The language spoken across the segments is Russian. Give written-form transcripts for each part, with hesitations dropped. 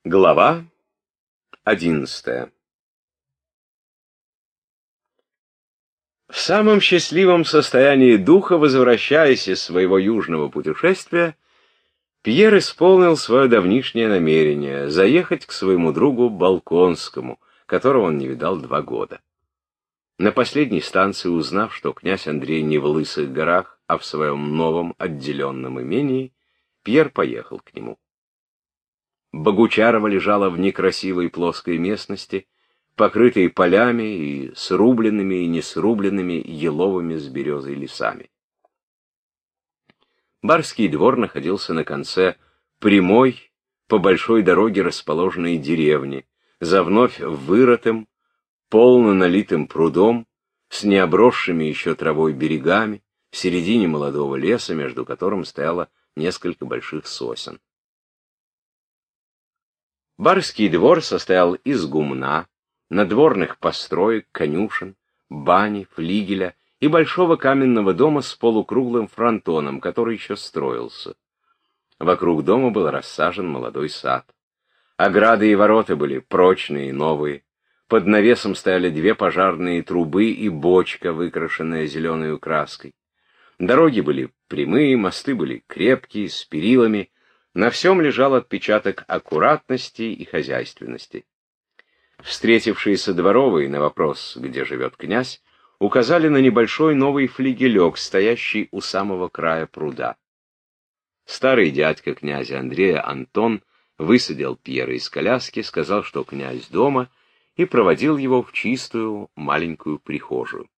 Глава 11. В самом счастливом состоянии духа, возвращаясь из своего южного путешествия, Пьер исполнил свое давнишнее намерение заехать к своему другу Болконскому, которого он не видал 2 года. На последней станции, узнав, что князь Андрей не в Лысых горах, а в своем новом отделенном имении, Пьер поехал к нему. Богучарова лежала в некрасивой плоской местности, покрытой полями и срубленными и несрубленными еловыми с березой лесами. Барский двор находился на конце прямой, по большой дороге расположенной деревни, за вновь вырытым, полно налитым прудом, с необросшими еще травой берегами, в середине молодого леса, между которым стояло несколько больших сосен. Барский двор состоял из гумна, надворных построек, конюшен, бани, флигеля и большого каменного дома с полукруглым фронтоном, который еще строился. Вокруг дома был рассажен молодой сад. Ограды и ворота были прочные и новые. Под навесом стояли 2 пожарные трубы и бочка, выкрашенная зеленой краской. Дороги были прямые, мосты были крепкие, с перилами. На всем лежал отпечаток аккуратности и хозяйственности. Встретившиеся дворовые на вопрос, где живет князь, указали на небольшой новый флигелек, стоящий у самого края пруда. Старый дядька князя Андрея, Антон, высадил Пьера из коляски, сказал, что князь дома, и проводил его в чистую маленькую прихожую.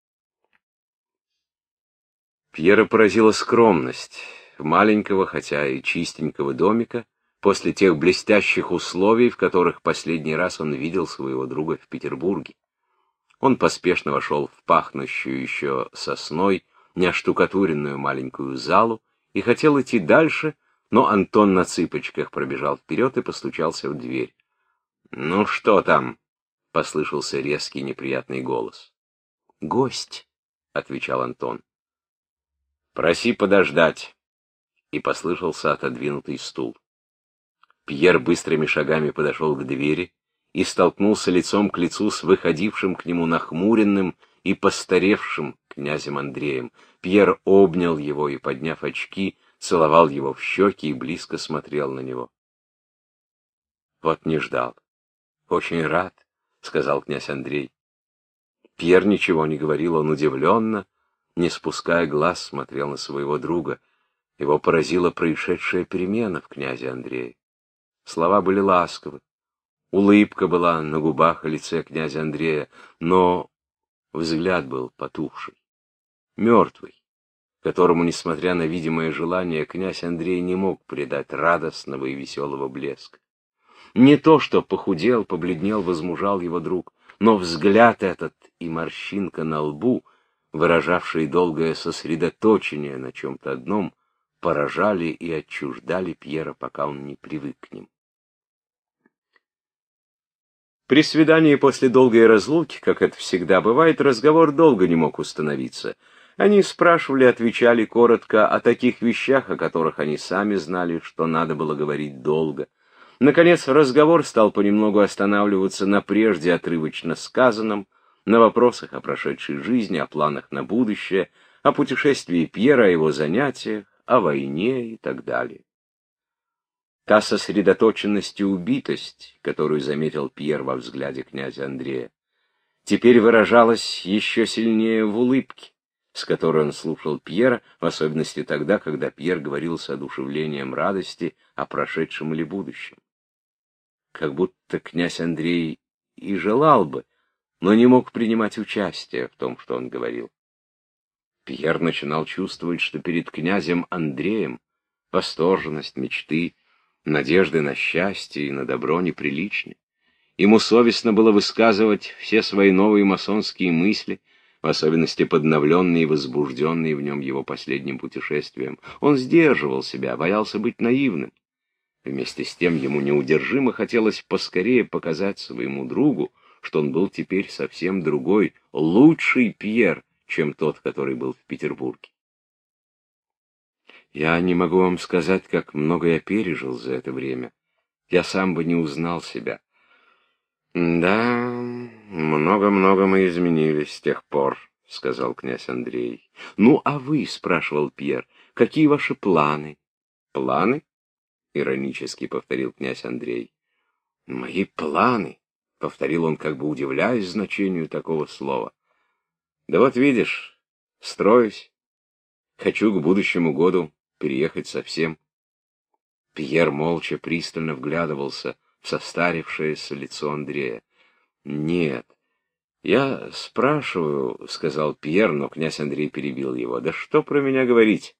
Пьера поразила скромность маленького, хотя и чистенького домика, после тех блестящих условий, в которых последний раз он видел своего друга в Петербурге. Он поспешно вошел в пахнущую еще сосной, неоштукатуренную маленькую залу и хотел идти дальше, но Антон на цыпочках пробежал вперед и постучался в дверь. «Ну что там?» — послышался резкий неприятный голос. «Гость», — отвечал Антон. «Проси подождать». И послышался отодвинутый стул. Пьер быстрыми шагами подошел к двери и столкнулся лицом к лицу с выходившим к нему нахмуренным и постаревшим князем Андреем. Пьер обнял его и, подняв очки, целовал его в щеки и близко смотрел на него. «Вот не ждал. Очень рад», — сказал князь Андрей. Пьер ничего не говорил, он удивленно, не спуская глаз, смотрел на своего друга. Его поразила происшедшая перемена в князе Андрее. Слова были ласковы, улыбка была на губах и лице князя Андрея, но взгляд был потухший, мертвый, которому, несмотря на видимое желание, князь Андрей не мог придать радостного и веселого блеска. Не то, что похудел, побледнел, возмужал его друг, но взгляд этот и морщинка на лбу, выражавшие долгое сосредоточение на чем-то одном, поражали и отчуждали Пьера, пока он не привык к ним. При свидании после долгой разлуки, как это всегда бывает, разговор долго не мог установиться. Они спрашивали, отвечали коротко о таких вещах, о которых они сами знали, что надо было говорить долго. Наконец, разговор стал понемногу останавливаться на прежде отрывочно сказанном, на вопросах о прошедшей жизни, о планах на будущее, о путешествии Пьера, о его занятиях, о войне и так далее. Та сосредоточенность и убитость, которую заметил Пьер во взгляде князя Андрея, теперь выражалась еще сильнее в улыбке, с которой он слушал Пьера, в особенности тогда, когда Пьер говорил с одушевлением радости о прошедшем или будущем. Как будто князь Андрей и желал бы, но не мог принимать участие в том, что он говорил. Пьер начинал чувствовать, что перед князем Андреем восторженность, мечты, надежды на счастье и на добро неприличны. Ему совестно было высказывать все свои новые масонские мысли, в особенности подновленные и возбужденные в нем его последним путешествием. Он сдерживал себя, боялся быть наивным. Вместе с тем ему неудержимо хотелось поскорее показать своему другу, что он был теперь совсем другой, лучший Пьер, чем тот, который был в Петербурге. «Я не могу вам сказать, как много я пережил за это время», Я сам бы не узнал себя. Да, много-много мы изменились с тех пор, — сказал князь Андрей. Ну, а вы, — спрашивал Пьер, — какие ваши планы? Планы? — иронически повторил князь Андрей. Мои планы, — повторил он, как бы удивляясь значению такого слова. Да вот видишь, строюсь. Хочу к будущему году переехать совсем. Пьер молча пристально вглядывался в состарившееся лицо Андрея. «Нет, я спрашиваю», — сказал Пьер, но князь Андрей перебил его. «Да что про меня говорить?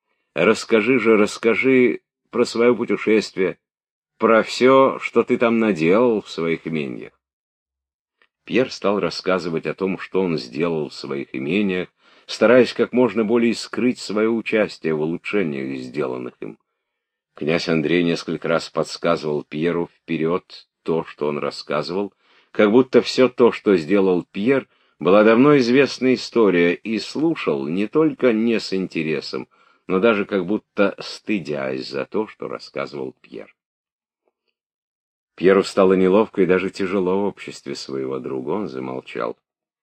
Расскажи про свое путешествие, про все, что ты там наделал в своих имениях». Пьер стал рассказывать о том, что он сделал в своих имениях, стараясь как можно более скрыть свое участие в улучшениях, сделанных им. Князь Андрей несколько раз подсказывал Пьеру вперед то, что он рассказывал, как будто все то, что сделал Пьер, была давно известная история, и слушал не только не с интересом, но даже как будто стыдясь за то, что рассказывал Пьер. Пьеру стало неловко и даже тяжело в обществе своего друга, он замолчал.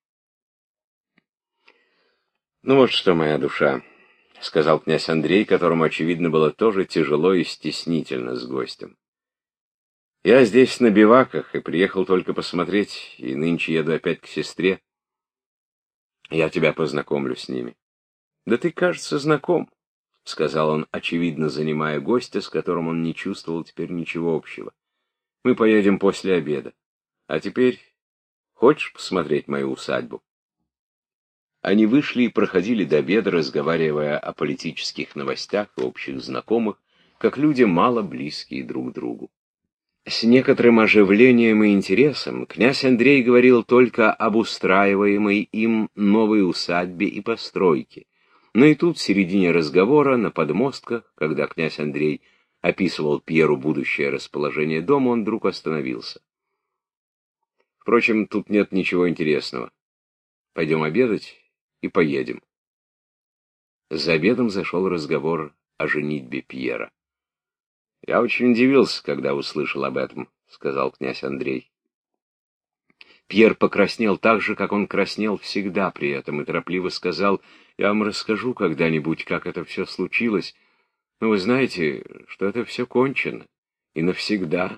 «Ну вот что, моя душа», — сказал князь Андрей, которому, очевидно, было тоже тяжело и стеснительно с гостем. «Я здесь на биваках и приехал только посмотреть, и нынче еду опять к сестре. Я тебя познакомлю с ними». «Да ты, кажется, знаком», — сказал он, очевидно занимая гостя, с которым он не чувствовал теперь ничего общего. «Мы поедем после обеда. А теперь хочешь посмотреть мою усадьбу?» Они вышли и проходили до обеда, разговаривая о политических новостях и общих знакомых, как люди мало близкие друг другу. С некоторым оживлением и интересом князь Андрей говорил только об устраиваемой им новой усадьбе и постройке. Но и тут, в середине разговора, на подмостках, когда князь Андрей описывал Пьеру будущее расположение дома, он вдруг остановился. «Впрочем, тут нет ничего интересного. Пойдем обедать и поедем». За обедом зашел разговор о женитьбе Пьера. «Я очень удивился, когда услышал об этом», — сказал князь Андрей. Пьер покраснел так же, как он краснел всегда при этом, и торопливо сказал: «Я вам расскажу когда-нибудь, как это все случилось, но вы знаете, что это все кончено, и навсегда».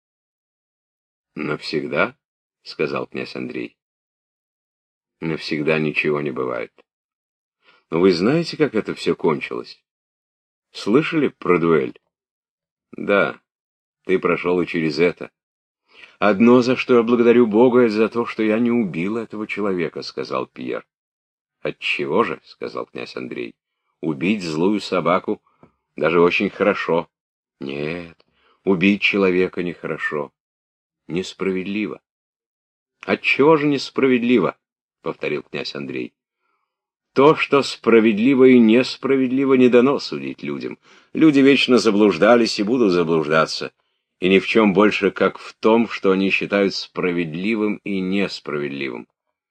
«Навсегда?» — сказал князь Андрей. «Навсегда ничего не бывает. Но вы знаете, как это все кончилось? Слышали про дуэль?» «Да, ты прошел и через это». «Одно, за что я благодарю Бога, это за то, что я не убил этого человека», — сказал Пьер. «Отчего же?» — сказал князь Андрей. «Убить злую собаку даже очень хорошо». «Нет, убить человека нехорошо. Несправедливо». «Отчего же несправедливо?» — повторил князь Андрей. «То, что справедливо и несправедливо, не дано судить людям. Люди вечно заблуждались и будут заблуждаться. И ни в чем больше, как в том, что они считают справедливым и несправедливым.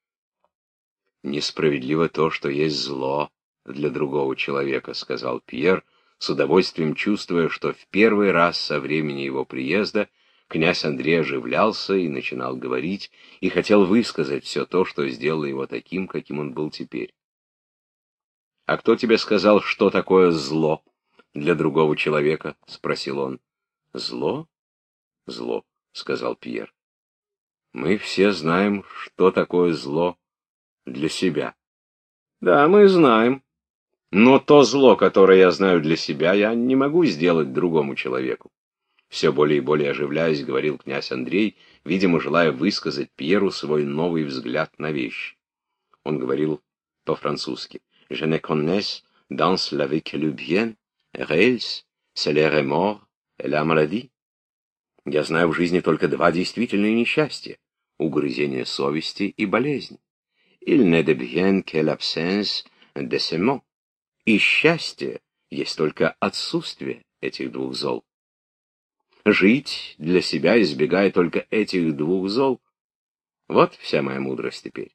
Несправедливо то, что есть зло для другого человека», — сказал Пьер, с удовольствием чувствуя, что в первый раз со времени его приезда князь Андрей оживлялся и начинал говорить, и хотел высказать все то, что сделало его таким, каким он был теперь. «А кто тебе сказал, что такое зло для другого человека?» — спросил он. «Зло? Зло», — сказал Пьер. «Мы все знаем, что такое зло для себя». «Да, мы знаем. Но то зло, которое я знаю для себя, я не могу сделать другому человеку». Все более и более оживляясь, говорил князь Андрей, видимо, желая высказать Пьеру свой новый взгляд на вещи. Он говорил по-французски. «Je ne connais dans la vie que le bien, réels, c'est les remords et la maladie». Я знаю в жизни только два действительные несчастья — угрызение совести и болезнь. Il ne devient que l'absence de ces mots. И счастье есть только отсутствие этих двух зол. Жить для себя, избегая только этих двух зол — вот вся моя мудрость теперь.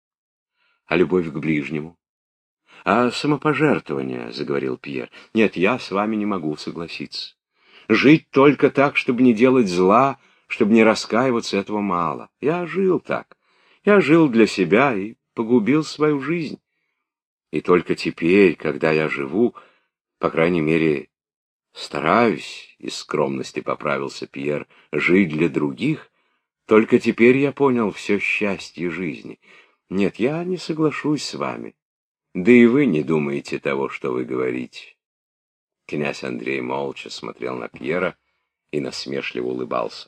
А любовь к ближнему? А самопожертвование, — заговорил Пьер. Нет, я с вами не могу согласиться. Жить только так, чтобы не делать зла, чтобы не раскаиваться, этого мало. Я жил так. Я жил для себя и погубил свою жизнь. И только теперь, когда я живу, по крайней мере, стараюсь, из скромности поправился Пьер, жить для других, только теперь я понял все счастье жизни. Нет, я не соглашусь с вами. Да и вы не думаете того, что вы говорите. Князь Андрей молча смотрел на Пьера и насмешливо улыбался.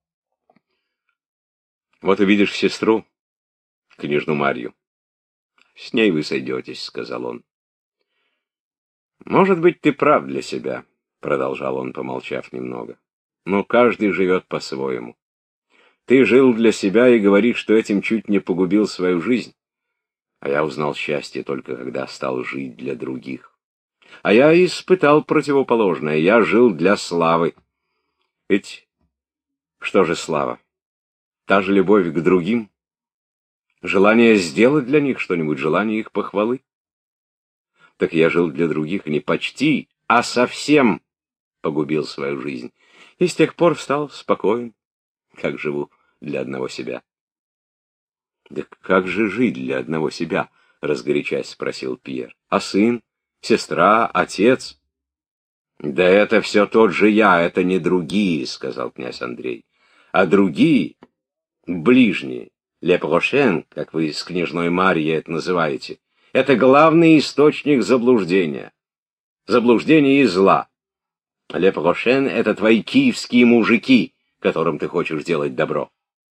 Вот увидишь сестру, княжну Марью. С ней вы сойдетесь, сказал он. Может быть, ты прав для себя, продолжал он, помолчав немного. Но каждый живет по-своему. Ты жил для себя и говоришь, что этим чуть не погубил свою жизнь. А я узнал счастье только когда стал жить для других. А я испытал противоположное. Я жил для славы. Ведь что же слава? Та же любовь к другим? Желание сделать для них что-нибудь, желание их похвалы? Так я жил для других и не почти, а совсем погубил свою жизнь. И с тех пор стал спокоен, как живу для одного себя. — Да как же жить для одного себя? — разгорячась спросил Пьер. — А сын, сестра, отец? — Да это все тот же я, это не другие, — сказал князь Андрей. — А другие, ближние, les prochains, как вы с княжной Марьей это называете, это главный источник заблуждения. Заблуждения и зла. Les prochains — это твои киевские мужики, которым ты хочешь делать добро.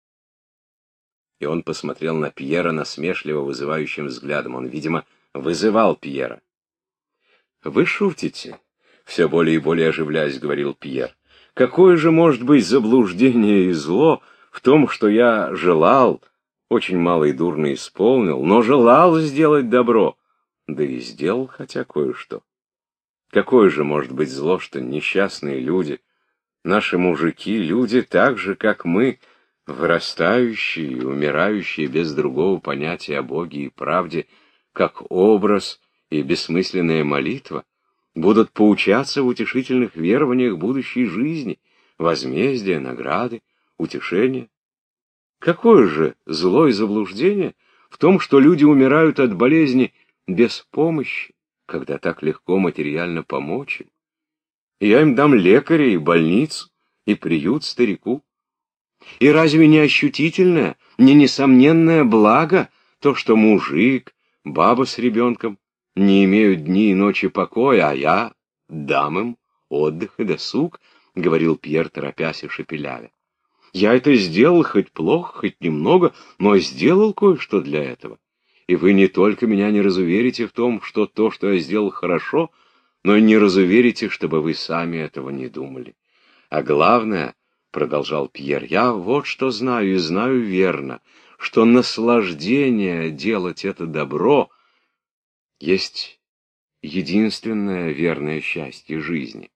И он посмотрел на Пьера насмешливо вызывающим взглядом. Он, видимо, вызывал Пьера. — Вы шутите? — все более и более оживляясь, говорил Пьер. — Какое же может быть заблуждение и зло в том, что я желал, очень мало и дурно исполнил, но желал сделать добро, да и сделал хотя кое-что. Какое же может быть зло, что несчастные люди, наши мужики, люди так же, как мы, вырастающие и умирающие без другого понятия о Боге и правде, как образ и бессмысленная молитва, будут поучаться в утешительных верованиях будущей жизни, возмездия, награды, утешения? Какое же зло и заблуждение в том, что люди умирают от болезни без помощи, когда так легко материально помочь им? Я им дам лекаря и больницу, и приют старику. И разве не ощутительное, не несомненное благо то, что мужик, баба с ребенком не имеют дни и ночи покоя, а я дам им отдых и досуг, — говорил Пьер, торопясь и шепелявя. Я это сделал, хоть плохо, хоть немного, но сделал кое-что для этого. И вы не только меня не разуверите в том, что то, что я сделал, хорошо, но и не разуверите, чтобы вы сами этого не думали. А главное, — продолжал Пьер, — я вот что знаю, и знаю верно, что наслаждение делать это добро есть единственное верное счастье жизни.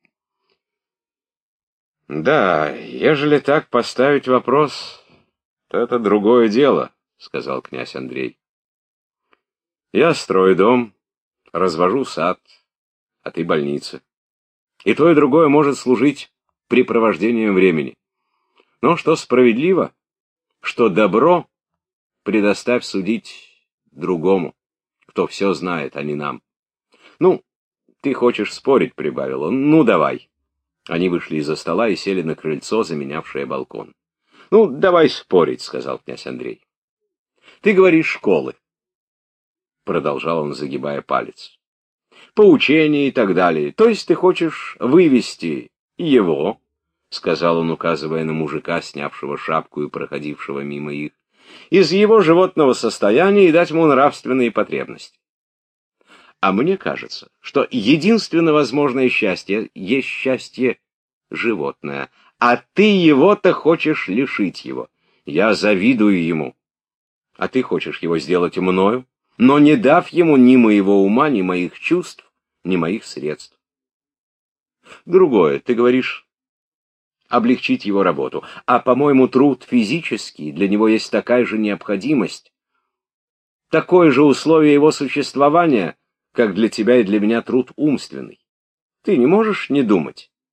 Да, ежели так поставить вопрос, то это другое дело, — сказал князь Андрей. Я строю дом, развожу сад, а ты больница. И то, и другое может служить препровождением времени. Но что справедливо, что добро предоставь судить другому, кто все знает, а не нам. Ну, ты хочешь спорить, — прибавил он, — ну давай. Они вышли из-за стола и сели на крыльцо, заменявшее балкон. — Ну, давай спорить, — сказал князь Андрей. — Ты говоришь школы, — продолжал он, загибая палец. — Поучения и так далее. То есть ты хочешь вывести его, — сказал он, указывая на мужика, снявшего шапку и проходившего мимо их, — из его животного состояния и дать ему нравственные потребности. А мне кажется, что единственно возможное счастье есть счастье животное, а ты его-то хочешь лишить его. Я завидую ему. А ты хочешь его сделать мною, но не дав ему ни моего ума, ни моих чувств, ни моих средств. Другое, ты говоришь, облегчить его работу, а, по-моему, труд физический, для него есть такая же необходимость, такое же условие его существования, как для тебя и для меня труд умственный. Ты не можешь не думать.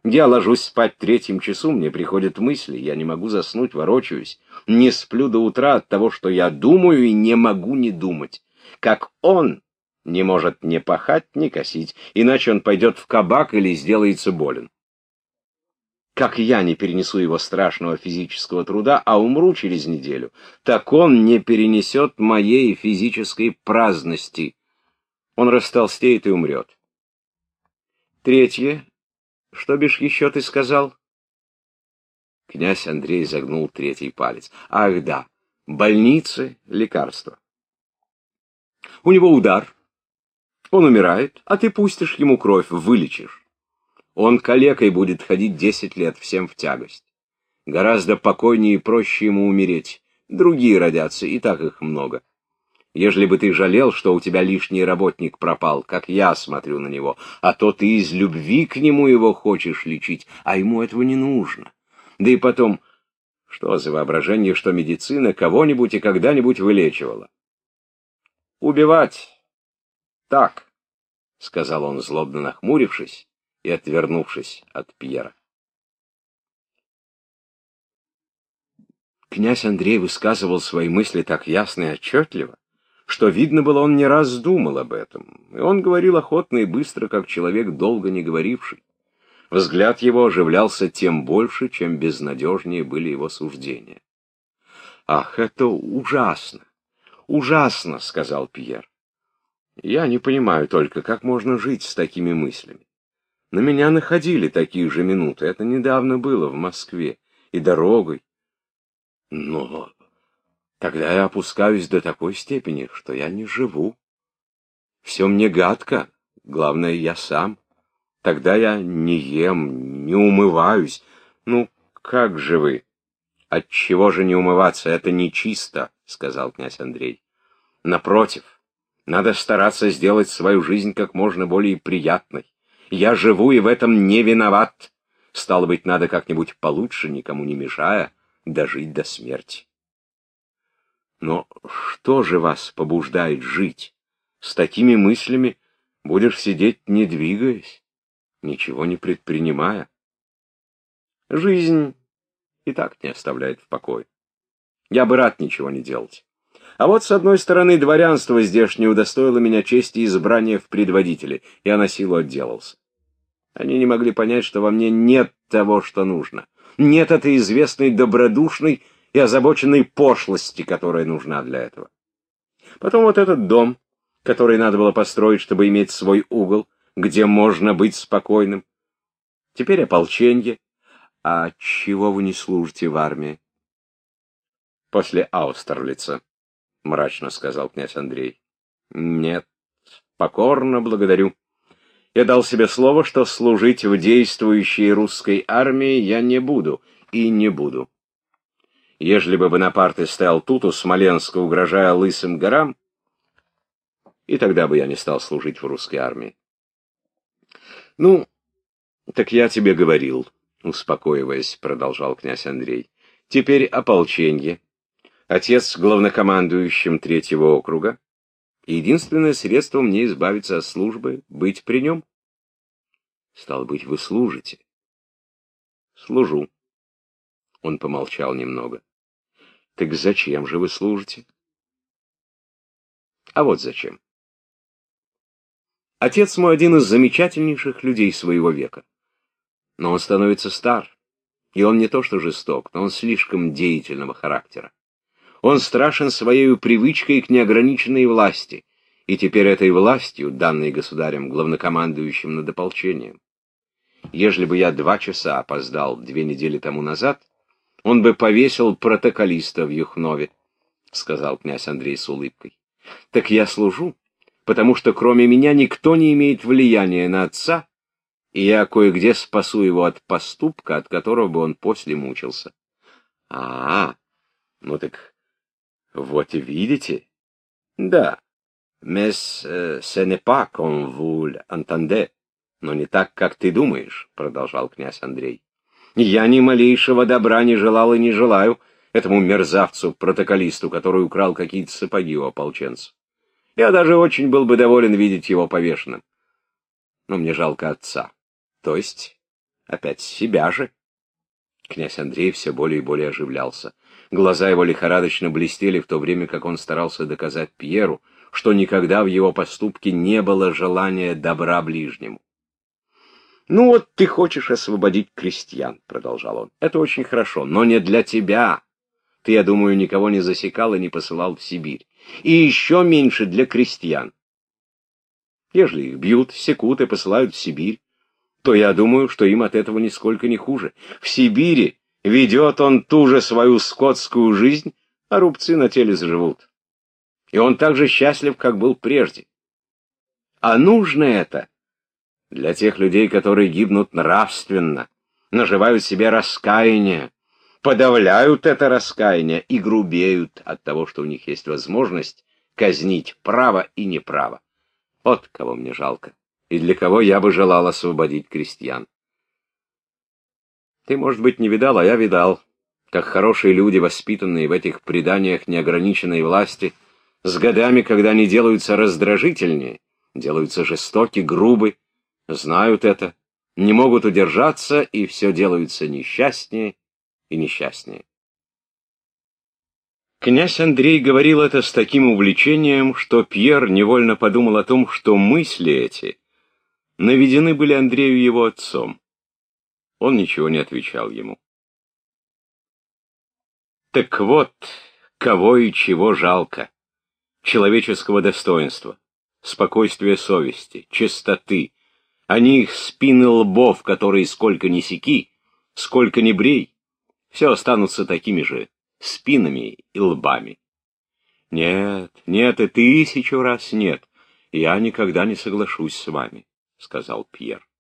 Я ложусь спать в 3 часу, мне приходят мысли, я не могу заснуть, ворочаюсь, не сплю до утра от того, что я думаю и не могу не думать. Как он не может ни пахать, ни косить, иначе он пойдет в кабак или сделается болен. Как я не перенесу его страшного физического труда, а умру через неделю, так он не перенесет моей физической праздности. Он растолстеет и умрет. Третье. Что бишь еще ты сказал? Князь Андрей загнул 3-й палец. Ах да, больницы, лекарства. У него удар, он умирает, а ты пустишь ему кровь, вылечишь. Он калекой будет ходить 10 лет, всем в тягость. Гораздо покойнее и проще ему умереть. Другие родятся, и так их много. Ежели бы ты жалел, что у тебя лишний работник пропал, как я смотрю на него, а то ты из любви к нему его хочешь лечить, а ему этого не нужно. Да и потом, что за воображение, что медицина кого-нибудь и когда-нибудь вылечивала? Убивать. Так, — сказал он, злобно нахмурившись и отвернувшись от Пьера. Князь Андрей высказывал свои мысли так ясно и отчетливо, что, видно было, он не раз думал об этом, и он говорил охотно и быстро, как человек, долго не говоривший. Взгляд его оживлялся тем больше, чем безнадежнее были его суждения. «Ах, это ужасно! Ужасно!» — сказал Пьер. «Я не понимаю только, как можно жить с такими мыслями. На меня находили такие же минуты, это недавно было в Москве, и дорогой. Но тогда я опускаюсь до такой степени, что я не живу. Все мне гадко, главное, я сам. Тогда я не ем, не умываюсь. Ну, как же вы? Отчего же не умываться? Это нечисто, — сказал князь Андрей. Напротив, надо стараться сделать свою жизнь как можно более приятной. Я живу и в этом не виноват. Стало быть, надо как-нибудь получше, никому не мешая, дожить до смерти. Но что же вас побуждает жить? С такими мыслями будешь сидеть, не двигаясь, ничего не предпринимая. Жизнь и так не оставляет в покое. Я бы рад ничего не делать. А вот, с одной стороны, дворянство здешнее удостоило меня чести избрания в предводители, я на силу отделался. Они не могли понять, что во мне нет того, что нужно. Нет этой известной добродушной и озабоченной пошлости, которая нужна для этого. Потом вот этот дом, который надо было построить, чтобы иметь свой угол, где можно быть спокойным. Теперь ополченье. А чего вы не служите в армии? После Аустерлица, — мрачно сказал князь Андрей. Нет, покорно благодарю. Я дал себе слово, что служить в действующей русской армии я не буду и не буду. Ежели бы Бонапарт и стоял тут, у Смоленска, угрожая Лысым горам, и тогда бы я не стал служить в русской армии. Ну, так я тебе говорил, успокоиваясь, продолжал князь Андрей. Теперь ополченье. Отец главнокомандующим 3-го округа. Единственное средство мне избавиться от службы — быть при нем. Стало быть, вы служите. Служу. Он помолчал немного. Так зачем же вы служите? А вот зачем. Отец мой один из замечательнейших людей своего века. Но он становится стар, и он не то что жесток, но он слишком деятельного характера. Он страшен своей привычкой к неограниченной власти, и теперь этой властью, данной государем, главнокомандующим над ополчением. Ежели бы я 2 часа опоздал 2 недели тому назад, он бы повесил протоколиста в Юхнове, — сказал князь Андрей с улыбкой. Так я служу, потому что кроме меня никто не имеет влияния на отца, и я кое-где спасу его от поступка, от которого бы он после мучился. Ну так вот видите? Да. Mais ce n'est pas comme vous l'entendez. Но не так, как ты думаешь, — продолжал князь Андрей. Я ни малейшего добра не желал и не желаю этому мерзавцу-протоколисту, который украл какие-то сапоги у ополченцев. Я даже очень был бы доволен видеть его повешенным. Но мне жалко отца. То есть Опять себя же. Князь Андрей все более и более оживлялся. Глаза его лихорадочно блестели, в то время как он старался доказать Пьеру, что никогда в его поступке не было желания добра ближнему. «Ну вот ты хочешь освободить крестьян», — продолжал он. «Это очень хорошо, но не для тебя. Ты, я думаю, никого не засекал и не посылал в Сибирь. И еще меньше для крестьян. Ежели их бьют, секут и посылают в Сибирь, то я думаю, что им от этого нисколько не хуже. В Сибири ведет он ту же свою скотскую жизнь, а рубцы на теле заживут. И он так же счастлив, как был прежде. А нужно это для тех людей, которые гибнут нравственно, наживают себе раскаяние, подавляют это раскаяние и грубеют от того, что у них есть возможность казнить право и неправо. Вот кого мне жалко, и для кого я бы желал освободить крестьян. Ты, может быть, не видал, а я видал, как хорошие люди, воспитанные в этих преданиях неограниченной власти, с годами, когда они делаются раздражительнее, делаются жестоки, грубы, знают это, не могут удержаться, и все делаются несчастнее и несчастнее. Князь Андрей говорил это с таким увлечением, что Пьер невольно подумал о том, что мысли эти наведены были Андрею его отцом. Он ничего не отвечал ему. Так вот, кого и чего жалко: человеческого достоинства, спокойствия совести, чистоты, а не их спины лбов, которые сколько ни секи, сколько ни брей, все останутся такими же спинами и лбами. Нет, нет и 1000 раз нет, я никогда не соглашусь с вами, — сказал Пьер.